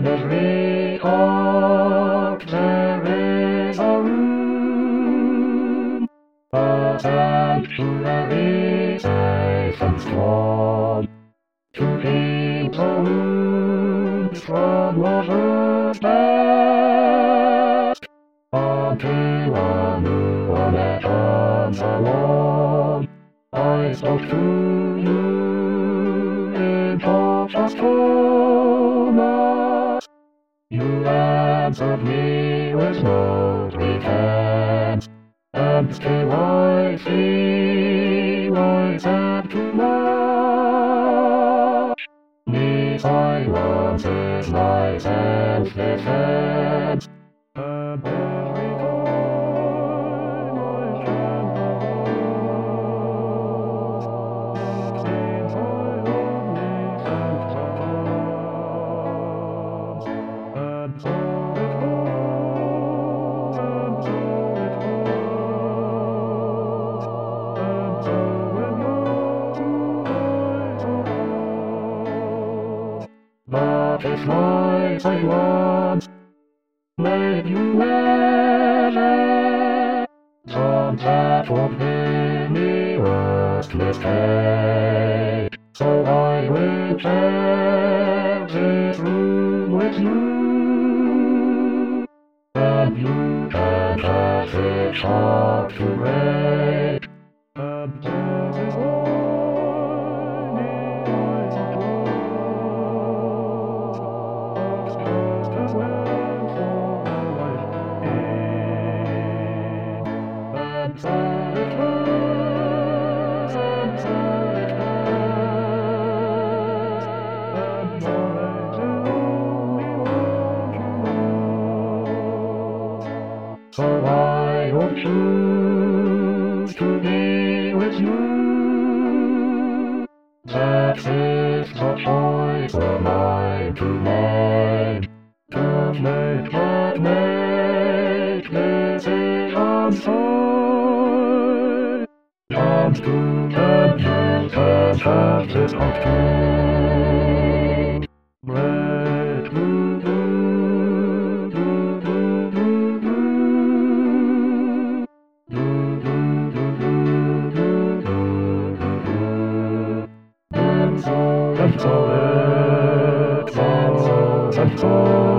every heart there is a room, a sanctuary safe and strong, to keep the wounds from lover's past, until a new one that comes along. I spoke to you in hopes of Thomas. You answered me with no pretense, and still I feel I said too much. Me silence is my self-defense, and every time I stand alone, seems I only sent the chance. And so it goes, and so it goes, and so when your eyes are closed. But if my silence made you measure, some that won't be me worst mistake. So I will share this room with you, and you can pass it hard to break. And there is only eyes closed, just as when for life in. And so it goes, and so it goes, and mine is only one to know. So I will choose to be with you. That is the choice of mine to make. To make that make decision soon. Comes to get you that has it up to. Break through, and so it goes.